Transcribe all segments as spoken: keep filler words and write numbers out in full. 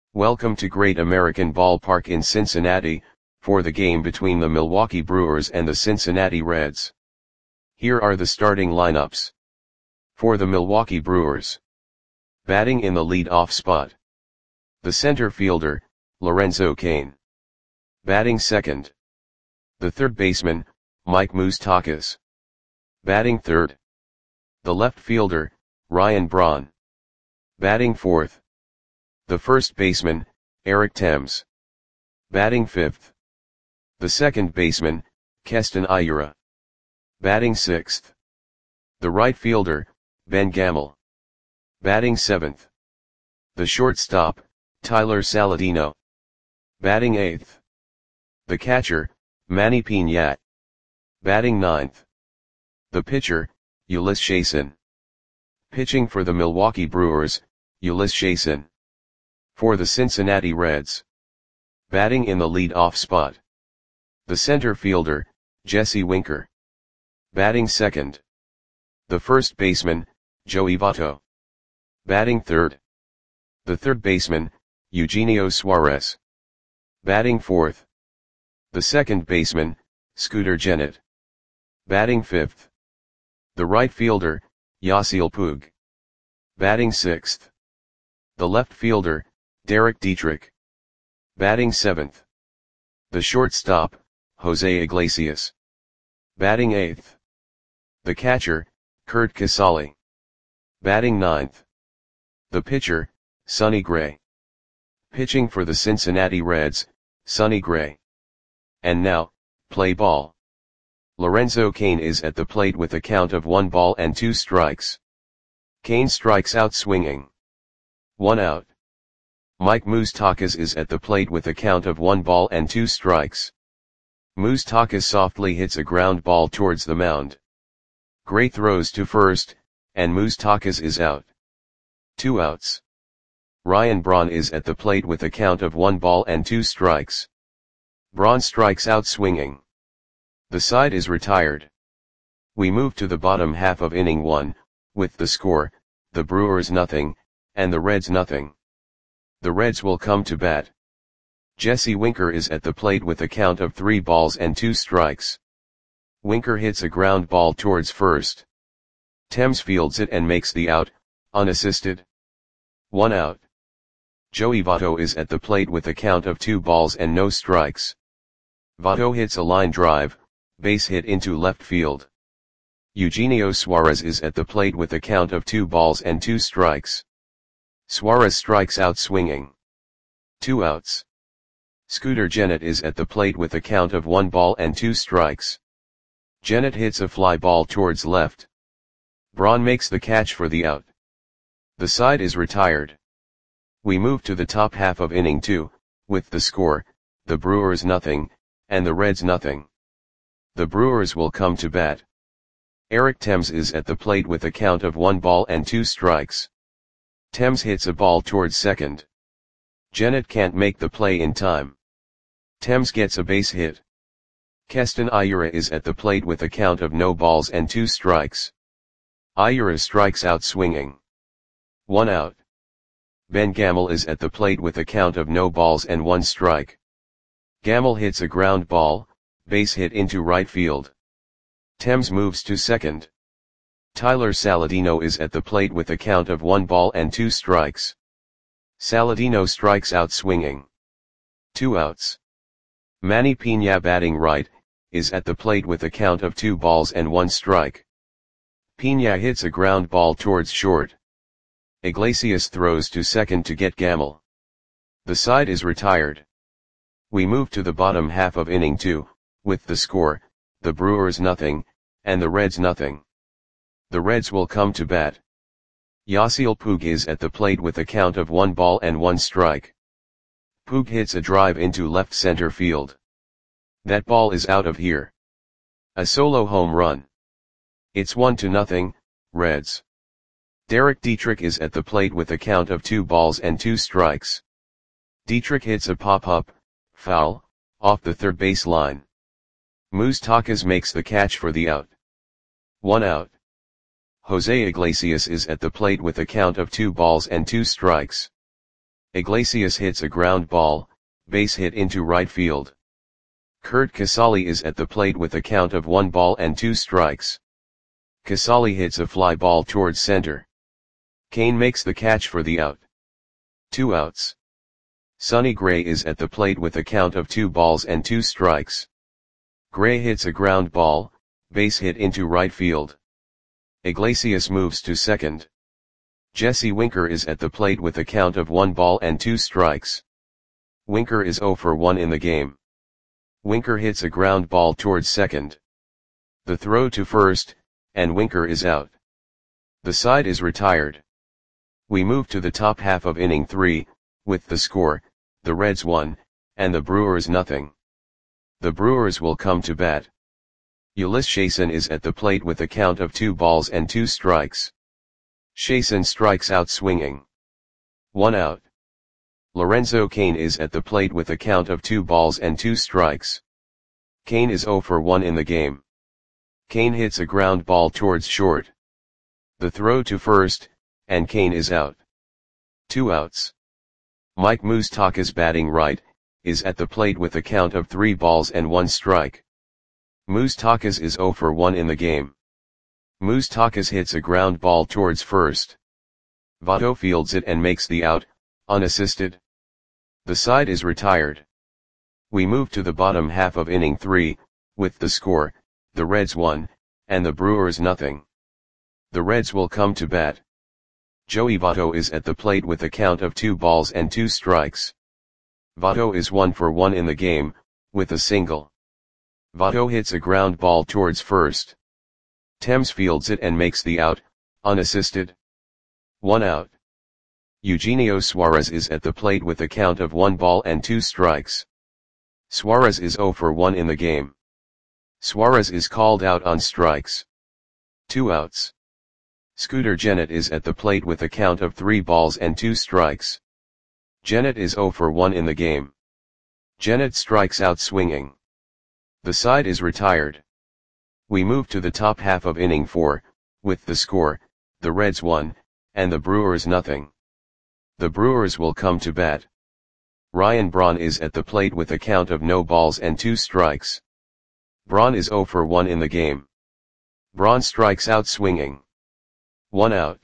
Welcome to Great American Ballpark in Cincinnati, for the game between the Milwaukee Brewers and the Cincinnati Reds. Here are the starting lineups. For the Milwaukee Brewers. Batting in the lead-off spot. The center fielder, Lorenzo Cain. Batting second. The third baseman, Mike Moustakas. Batting third. The left fielder, Ryan Braun. Batting fourth. The first baseman, Eric Thames. Batting fifth. The second baseman, Keston Hiura. Batting sixth. The right fielder, Ben Gamel. Batting seventh. The shortstop, Tyler Saladino. Batting eighth. The catcher, Manny Piña. Batting ninth. The pitcher, Ulyss Chasin. Pitching for the Milwaukee Brewers, Ulyss Chasin. For the Cincinnati Reds. Batting in the lead-off spot. The center fielder, Jesse Winker. Batting second. The first baseman, Joey Votto. Batting third. The third baseman, Eugenio Suarez. Batting fourth. The second baseman, Scooter Gennett. Batting fifth. The right fielder, Yasiel Puig. Batting sixth. The left fielder, Derek Dietrich. Batting seventh. The shortstop, Jose Iglesias. Batting eighth. The catcher, Curt Casali. Batting ninth. The pitcher, Sonny Gray. Pitching for the Cincinnati Reds, Sonny Gray. And now, play ball. Lorenzo Cain is at the plate with a count of one ball and two strikes. Cain strikes out swinging. One out. Mike Moustakas is at the plate with a count of one ball and two strikes. Moustakas softly hits a ground ball towards the mound. Gray throws to first, and Moustakas is out. Two outs. Ryan Braun is at the plate with a count of one ball and two strikes. Braun strikes out swinging. The side is retired. We move to the bottom half of inning one, with the score, the Brewers nothing, and the Reds nothing. The Reds will come to bat. Jesse Winker is at the plate with a count of three balls and two strikes. Winker hits a ground ball towards first. Thames fields it and makes the out, unassisted. One out. Joey Votto is at the plate with a count of two balls and no strikes. Votto hits a line drive, base hit into left field. Eugenio Suarez is at the plate with a count of two balls and two strikes. Suarez strikes out swinging. Two outs. Scooter Gennett is at the plate with a count of one ball and two strikes. Gennett hits a fly ball towards left. Braun makes the catch for the out. The side is retired. We move to the top half of inning two, with the score, the Brewers nothing, and the Reds nothing. The Brewers will come to bat. Eric Thames is at the plate with a count of one ball and two strikes. Thames hits a ball towards second. Gennett can't make the play in time. Thames gets a base hit. Keston Hiura is at the plate with a count of no balls and two strikes. Hiura strikes out swinging. One out. Ben Gamel is at the plate with a count of no balls and one strike. Gamel hits a ground ball, base hit into right field. Thames moves to second. Tyler Saladino is at the plate with a count of one ball and two strikes. Saladino strikes out swinging. Two outs. Manny Piña batting right, is at the plate with a count of two balls and one strike. Piña hits a ground ball towards short. Iglesias throws to second to get Gamel. The side is retired. We move to the bottom half of inning two, with the score, the Brewers nothing, and the Reds nothing. The Reds will come to bat. Yasiel Puig is at the plate with a count of one ball and one strike. Puig hits a drive into left center field. That ball is out of here. A solo home run. It's one to nothing, Reds. Derek Dietrich is at the plate with a count of two balls and two strikes. Dietrich hits a pop-up, foul, off the third base line. Moustakas makes the catch for the out. One out. Jose Iglesias is at the plate with a count of two balls and two strikes. Iglesias hits a ground ball, base hit into right field. Curt Casali is at the plate with a count of one ball and two strikes. Casali hits a fly ball towards center. Cain makes the catch for the out. Two outs. Sonny Gray is at the plate with a count of two balls and two strikes. Gray hits a ground ball, base hit into right field. Iglesias moves to second. Jesse Winker is at the plate with a count of one ball and two strikes. Winker is zero for one in the game. Winker hits a ground ball towards second. The throw to first, and Winker is out. The side is retired. We move to the top half of inning three, with the score, the Reds one, and the Brewers nothing. The Brewers will come to bat. Ulyss Chasen is at the plate with a count of two balls and two strikes. Chasen strikes out swinging. One out. Lorenzo Cain is at the plate with a count of two balls and two strikes. Cain is zero for one in the game. Cain hits a ground ball towards short. The throw to first, and Cain is out. Two outs. Mike Moustakas, batting right, is at the plate with a count of three balls and one strike. Moustakas is zero for one in the game. Moustakas hits a ground ball towards first. Votto fields it and makes the out, unassisted. The side is retired. We move to the bottom half of inning three, with the score, the Reds one, and the Brewers nothing. The Reds will come to bat. Joey Votto is at the plate with a count of two balls and two strikes. Votto is one for one in the game, with a single. Votto hits a ground ball towards first. Thames fields it and makes the out, unassisted. One out. Eugenio Suarez is at the plate with a count of one ball and two strikes. Suarez is zero for one in the game. Suarez is called out on strikes. Two outs. Scooter Gennett is at the plate with a count of three balls and two strikes. Gennett is zero for one in the game. Gennett strikes out swinging. The side is retired. We move to the top half of inning four, with the score, the Reds one, and the Brewers nothing. The Brewers will come to bat. Ryan Braun is at the plate with a count of no balls and two strikes. Braun is zero for one in the game. Braun strikes out swinging. One out.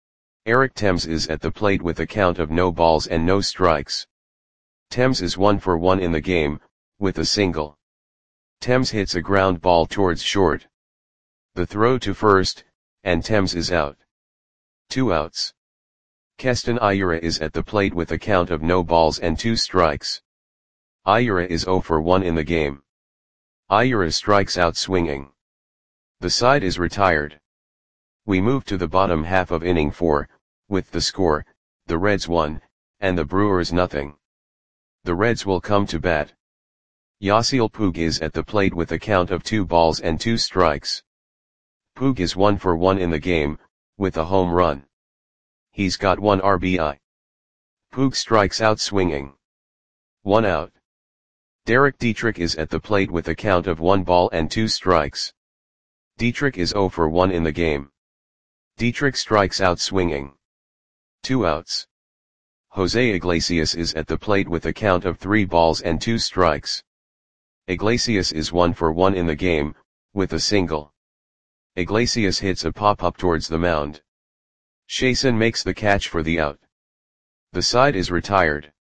Eric Thames is at the plate with a count of no balls and no strikes. Thames is one for one in the game, with a single. Thames hits a ground ball towards short. The throw to first, and Thames is out. Two outs. Keston Hiura is at the plate with a count of no balls and two strikes. Hiura is zero for one in the game. Hiura strikes out swinging. The side is retired. We move to the bottom half of inning four, with the score, the Reds one, and the Brewers nothing. The Reds will come to bat. Yasiel Puig is at the plate with a count of two balls and two strikes. Puig is one for one in the game, with a home run. He's got one R B I. Puig strikes out swinging. One out. Derek Dietrich is at the plate with a count of one ball and two strikes. Dietrich is zero for one in the game. Dietrich strikes out swinging. Two outs. Jose Iglesias is at the plate with a count of three balls and two strikes. Iglesias is one for one in the game, with a single. Iglesias hits a pop-up towards the mound. Chasen makes the catch for the out. The side is retired.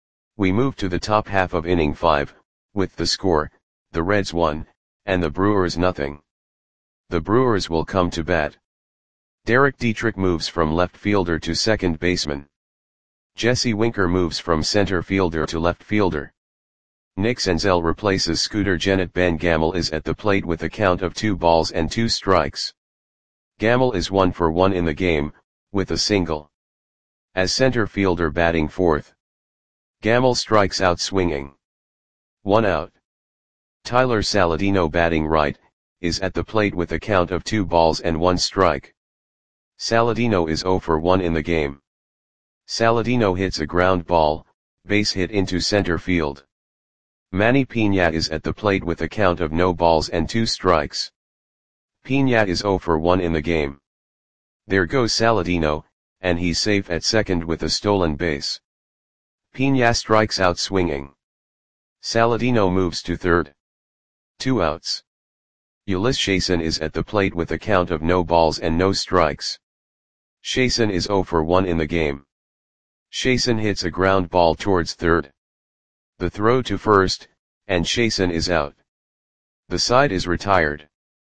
We move to the top half of inning five, with the score, the Reds one, and the Brewers nothing. The Brewers will come to bat. Derek Dietrich moves from left fielder to second baseman. Jesse Winker moves from center fielder to left fielder. Nick Senzel replaces Scooter Gennett. Ben Gamel is at the plate with a count of two balls and two strikes. Gamel is one for one in the game, with a single. As center fielder batting fourth. Gamel strikes out swinging. One out. Tyler Saladino batting right, is at the plate with a count of two balls and one strike. Saladino is zero for one in the game. Saladino hits a ground ball, base hit into center field. Manny Piña is at the plate with a count of no balls and two strikes. Piña is zero for one in the game. There goes Saladino, and he's safe at second with a stolen base. Pena strikes out swinging. Saladino moves to third. Two outs. Ulyss Chasen is at the plate with a count of no balls and no strikes. Chasen is zero for one in the game. Chasen hits a ground ball towards third. The throw to first, and Chasen is out. The side is retired.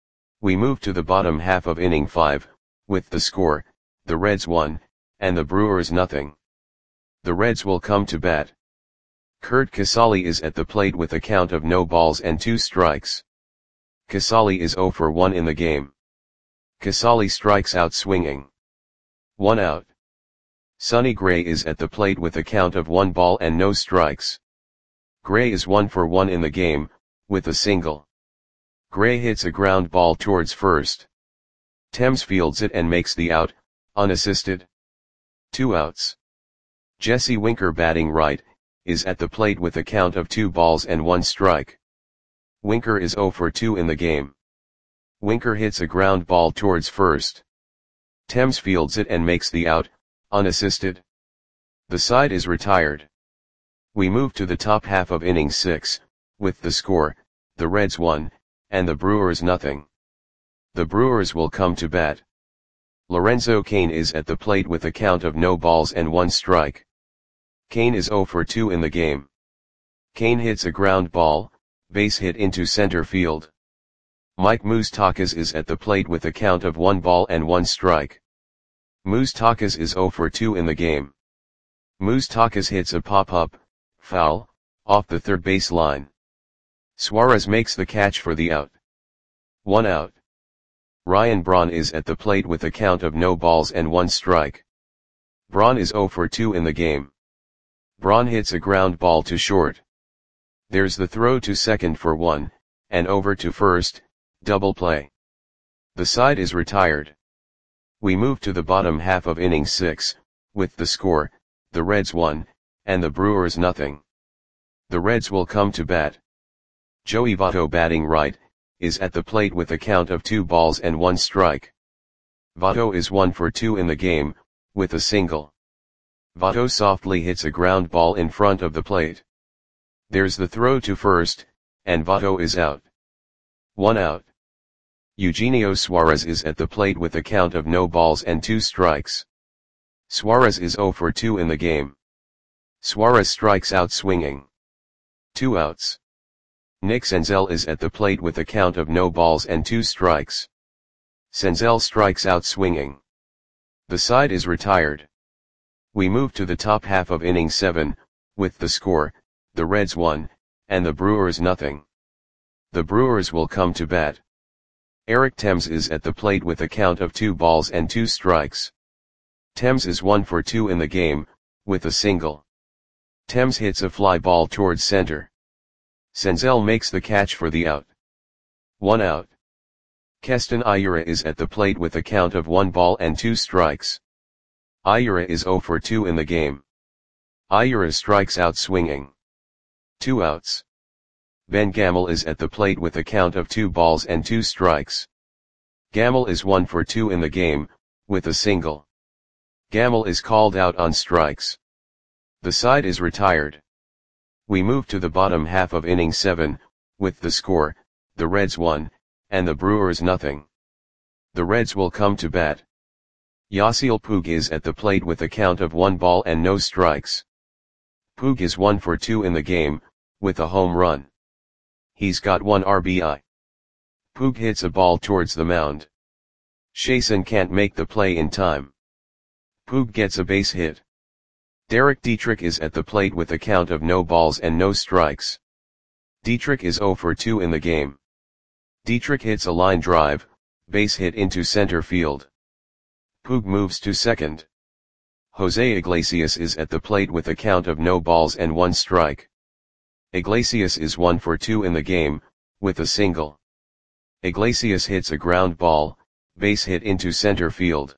We move to the bottom half of inning five, with the score, the Reds one, and the Brewers nothing. The Reds will come to bat. Curt Casali is at the plate with a count of no balls and two strikes. Casali is zero for one in the game. Casali strikes out swinging. One out. Sonny Gray is at the plate with a count of one ball and no strikes. Gray is one for one in the game, with a single. Gray hits a ground ball towards first. Thames fields it and makes the out, unassisted. Two outs. Jesse Winker, batting right, is at the plate with a count of two balls and one strike. Winker is zero for two in the game. Winker hits a ground ball towards first. Thames fields it and makes the out, unassisted. The side is retired. We move to the top half of inning six, with the score, the Reds one, and the Brewers nothing. The Brewers will come to bat. Lorenzo Cain is at the plate with a count of no balls and one strike. Cain is zero for two in the game. Cain hits a ground ball, base hit into center field. Mike Moustakas is at the plate with a count of one ball and one strike. Moustakas is zero for two in the game. Moustakas hits a pop-up, foul, off the third base line. Suarez makes the catch for the out. One out. Ryan Braun is at the plate with a count of no balls and one strike. Braun is zero for two in the game. Braun hits a ground ball to short. There's the throw to second for one, and over to first, double play. The side is retired. We move to the bottom half of inning six, with the score, the Reds one, and the Brewers nothing. The Reds will come to bat. Joey Votto, batting right, is at the plate with a count of two balls and one strike. Votto is one for two in the game, with a single. Votto softly hits a ground ball in front of the plate. There's the throw to first, and Votto is out. One out. Eugenio Suarez is at the plate with a count of no balls and two strikes. Suarez is zero for two in the game. Suarez strikes out swinging. Two outs. Nick Senzel is at the plate with a count of no balls and two strikes. Senzel strikes out swinging. The side is retired. We move to the top half of inning seven, with the score, the Reds one, and the Brewers nothing. The Brewers will come to bat. Eric Thames is at the plate with a count of two balls and two strikes. Thames is one for two in the game, with a single. Thames hits a fly ball towards center. Senzel makes the catch for the out. One out. Keston Hiura is at the plate with a count of one ball and two strikes. Hiura is zero for two in the game. Hiura strikes out swinging. Two outs. Ben Gamel is at the plate with a count of two balls and two strikes. Gamel is one for two in the game, with a single. Gamel is called out on strikes. The side is retired. We move to the bottom half of inning seven, with the score, the Reds one, and the Brewers nothing. The Reds will come to bat. Yasiel Puig is at the plate with a count of one ball and no strikes. Puig is one for two in the game, with a home run. He's got one R B I. Puig hits a ball towards the mound. Chasen can't make the play in time. Puig gets a base hit. Derek Dietrich is at the plate with a count of no balls and no strikes. Dietrich is zero for two in the game. Dietrich hits a line drive, base hit into center field. Puig moves to second. Jose Iglesias is at the plate with a count of no balls and one strike. Iglesias is one for two in the game, with a single. Iglesias hits a ground ball, base hit into center field.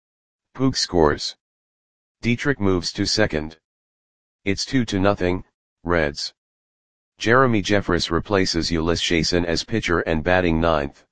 Puig scores. Dietrich moves to second. It's two to nothing, Reds. Jeremy Jeffress replaces Ulyss Chasen as pitcher and batting ninth.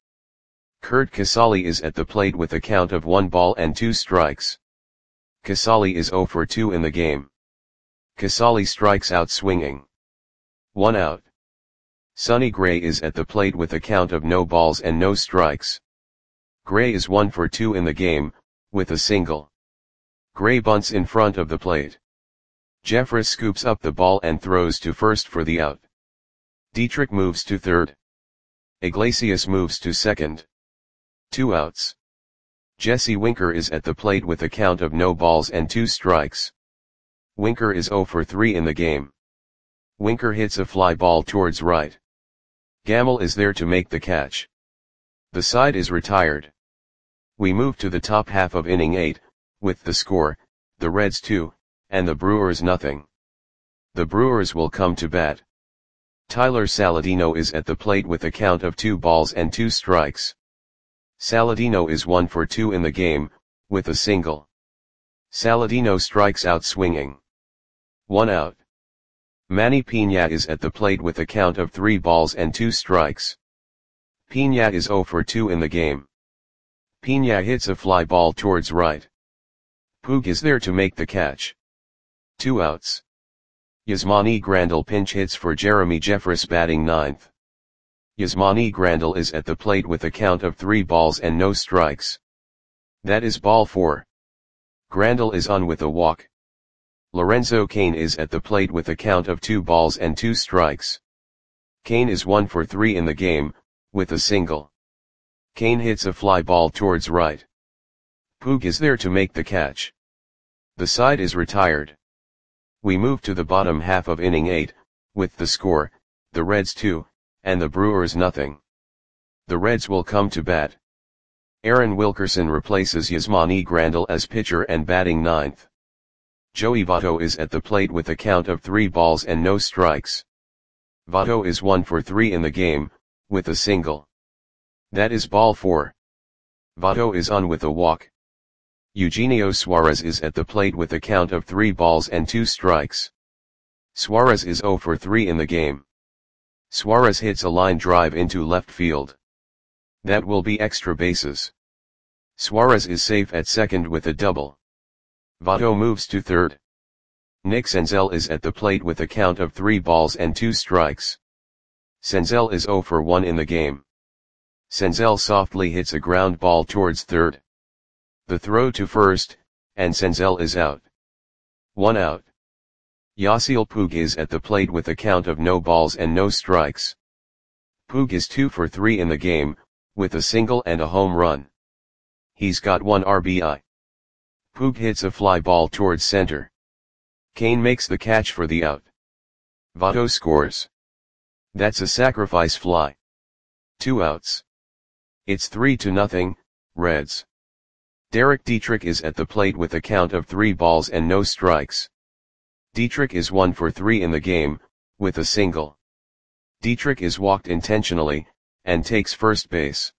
Curt Casali is at the plate with a count of one ball and two strikes. Casali is zero for two in the game. Casali strikes out swinging. One out. Sonny Gray is at the plate with a count of no balls and no strikes. Gray is one for two in the game, with a single. Gray bunts in front of the plate. Jeffress scoops up the ball and throws to first for the out. Dietrich moves to third. Iglesias moves to second. Two outs. Jesse Winker is at the plate with a count of no balls and two strikes. Winker is zero for three in the game. Winker hits a fly ball towards right. Gamble is there to make the catch. The side is retired. We move to the top half of inning eight, with the score, the Reds two, and the Brewers nothing. The Brewers will come to bat. Tyler Saladino is at the plate with a count of two balls and two strikes. Saladino is one for two in the game, with a single. Saladino strikes out swinging. One out. Manny Piña is at the plate with a count of three balls and two strikes. Piña is zero for two in the game. Piña hits a fly ball towards right. Puig is there to make the catch. Two outs. Yasmani Grandal pinch hits for Jeremy Jeffress batting ninth. Yasmani Grandal is at the plate with a count of three balls and no strikes. That is ball four. Grandal is on with a walk. Lorenzo Cain is at the plate with a count of two balls and two strikes. Cain is one for three in the game, with a single. Cain hits a fly ball towards right. Puig is there to make the catch. The side is retired. We move to the bottom half of inning eight, with the score, the Reds two, and the Brewers nothing. The Reds will come to bat. Aaron Wilkerson replaces Yasmani Grandal as pitcher and batting ninth. Joey Votto is at the plate with a count of three balls and no strikes. Votto is one for three in the game, with a single. That is ball four. Votto is on with a walk. Eugenio Suarez is at the plate with a count of three balls and two strikes. Suarez is zero for three in the game. Suarez hits a line drive into left field. That will be extra bases. Suarez is safe at second with a double. Votto moves to third. Nick Senzel is at the plate with a count of three balls and two strikes. Senzel is zero for one in the game. Senzel softly hits a ground ball towards third. The throw to first, and Senzel is out. One out. Yasiel Puig is at the plate with a count of no balls and no strikes. Puig is two for three in the game, with a single and a home run. He's got one R B I. Puig hits a fly ball towards center. Cain makes the catch for the out. Votto scores. That's a sacrifice fly. Two outs. It's three to nothing, Reds. Derek Dietrich is at the plate with a count of three balls and no strikes. Dietrich is one for three in the game, with a single. Dietrich is walked intentionally, and takes first base.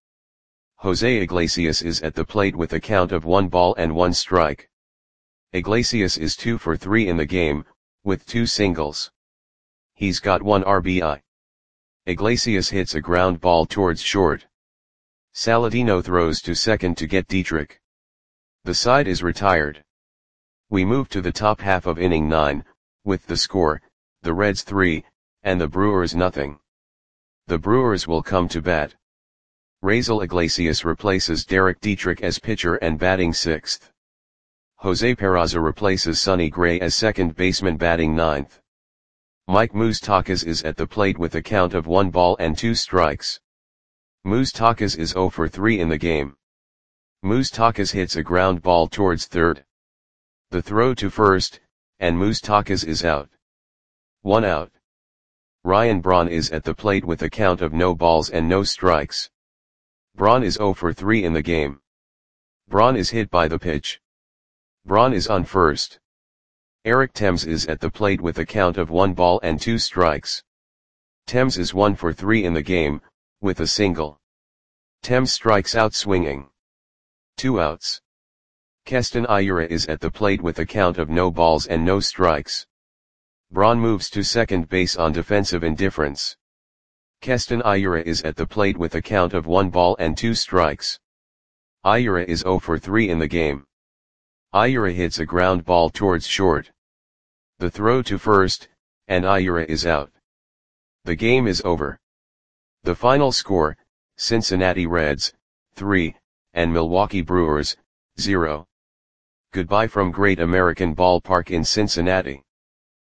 Jose Iglesias is at the plate with a count of one ball and one strike. Iglesias is two for three in the game, with two singles. He's got one R B I. Iglesias hits a ground ball towards short. Saladino throws to second to get Dietrich. The side is retired. We move to the top half of inning nine, with the score, the Reds three, and the Brewers nothing. The Brewers will come to bat. Raisel Iglesias replaces Derek Dietrich as pitcher and batting sixth. Jose Peraza replaces Sonny Gray as second baseman batting ninth. Mike Moustakas is at the plate with a count of one ball and two strikes. Moustakas is zero for three in the game. Moustakas hits a ground ball towards third. The throw to first, and Moustakas is out. One out. Ryan Braun is at the plate with a count of no balls and no strikes. Braun is zero for three in the game. Braun is hit by the pitch. Braun is on first. Eric Thames is at the plate with a count of one ball and two strikes. Thames is one for three in the game, with a single. Thames strikes out swinging. Two outs. Keston Hiura is at the plate with a count of no balls and no strikes. Braun moves to second base on defensive indifference. Keston Hiura is at the plate with a count of one ball and two strikes. Hiura is zero for three in the game. Hiura hits a ground ball towards short. The throw to first, and Ira is out. The game is over. The final score, Cincinnati Reds, three, and Milwaukee Brewers, zero. Goodbye from Great American Ballpark in Cincinnati.